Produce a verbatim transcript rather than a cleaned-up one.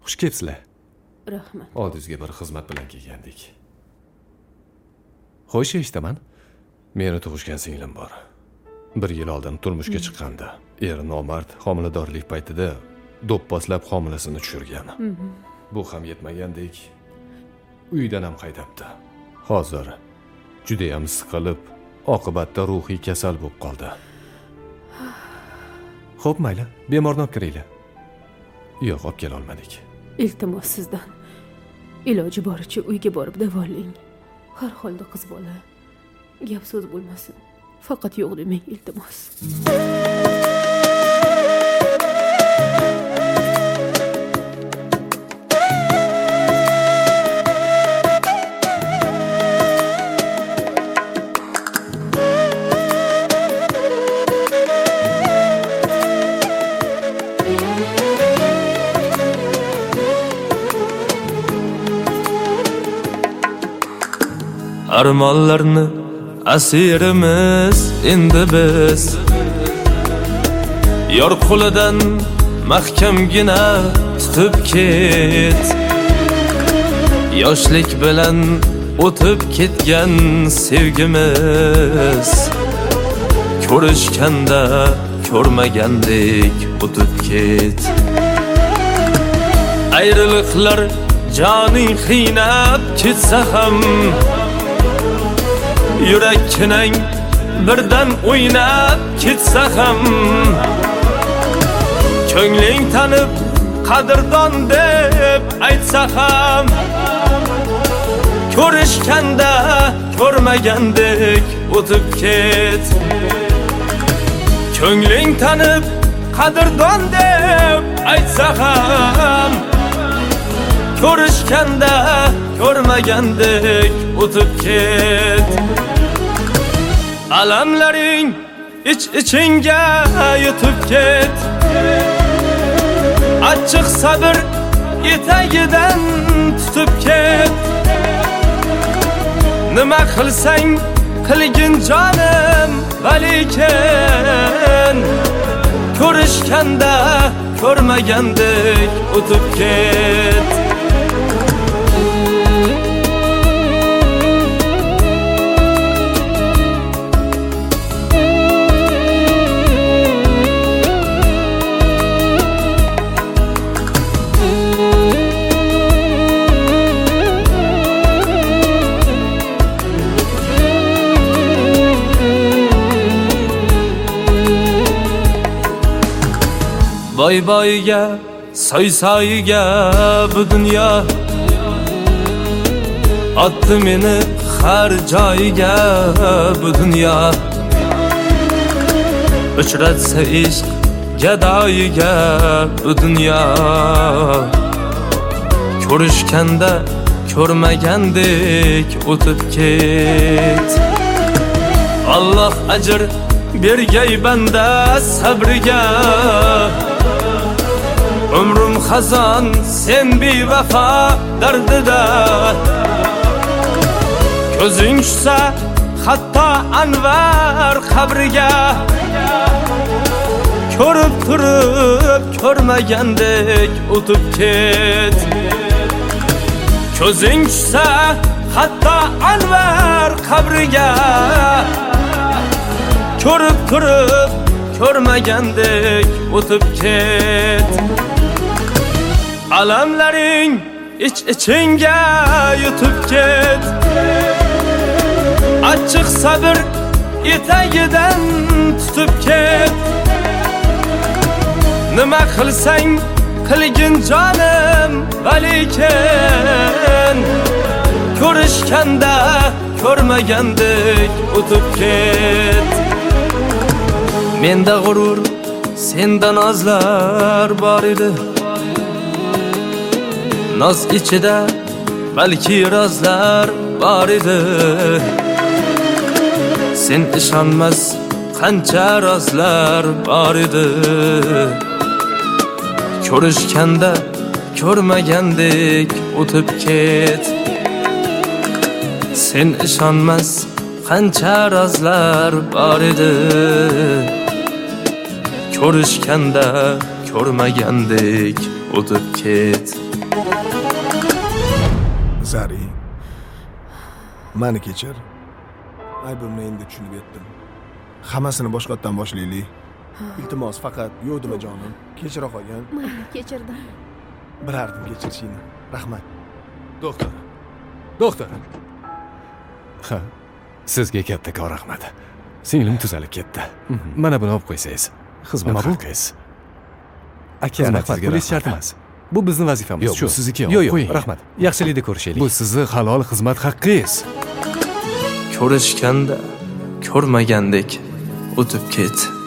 Xush kelibsizlar. Rahmat. Oldingizga bir xizmat bilan kelgandik. Xo'sh, eshitaman. Meni tug'ishgan singlim bor. Bir yil oldin turmushga chiqqandi. Eri nomard, homiladorlik paytida do'pposlab homilasini tushirgan. Bu ham yetmagandek, uydan ham haydabdi. Hozir juda ham siqilib, oqibatda ruhiy kasal bo'lib qoldi. Xo'p, mayli, bemorni olib kiringlar. Yo'q, olib kela olmadik. Iltimos sizdan iloji boricha uyga borib davolang. Har holda qiz bola. Gap so'z bo'lmasin. Faqat yo'q demang, iltimos. Armonlarni asirimiz endi biz, yor qo'lidan mahkamgina tutib ket. Yoshlik bilan o'tib ketgan sevgimiz, ko'rishganda ko'rmagandek o'tib ket. Ayriliqlar joning qiynab ketsa ham, yurakning birdan o'ynab ketsa ham, ko'ngling tanib qadrdon deb aytsa ham, ko'rishganda ko'rmagandek o'tib ket. Ko'ngling tanib qadrdon deb aytsa ham, ko'rishganda ko'rmagandek o'tib ket. Alamlaring ich-ichingga yutib ket. Achchiq sabr etagidan tutib ket. Nima qilsang qilgin jonim, valikin ko'rishganda ko'rmagandek o'tib ket. Boy boyga, soy soyiga bu dunyo otdi meni har joyga bu dunyo. Uchratsa ishq gadoyiga bu dunyo. Ko'rishganda ko'rmagandek o'tib ket. Alloh ajr bergay banda sabriga. Umrum xazon sen bevafo dardida. Ko'zing tushsa hatto Anvar qabriga. Ko'rib turib ko'rmagandek o'tib ket. Ko'zing tushsa hatto Anvar qabriga. Ko'rib turib ko'rmagandek o'tib ket. Alamlaring ich-ichingga yutib ket. Achchiq sabr etagidan tutib ket. Nima qilsang qilgin jonim, valikin ko'rishganda ko'rmagandek o'tib ket. Menda g'urur, senda nozlar bor edi. Noz ichida balki rozlar bor edi. Sen ishonmas qancha rozlar bor edi. Ko'rishganda ko'rmagandek o'tib ket. Sen ishonmas qancha rozlar bor edi. Ko'rishganda ko'rmagandek o'tib ket. Zari, meni kechir. Aybimni endi tushunib yetdim. Hammasini boshqatdan boshlaylik. Iltimos, faqat yo'dima jonim, kechira qolgan. Mayli, kechirdim. Bilardim kechirishingni. Rahmat. Doktor. Doktor. Ha, sizga kattakon rahmat. Singlim tuzalib ketdi. Mana buni olib qo'ysangiz, xizmat qilingiz. Aka, rahmat, pul shart emas. Bu bizning vazifamiz. Yo'q, bu sizniki. Yo'q, yo'q, rahmat. Yaxshilikda ko'rishaylik. Bu sizni halol xizmat haqqingiz. Ko'rishganda ko'rmagandek o'tib ket.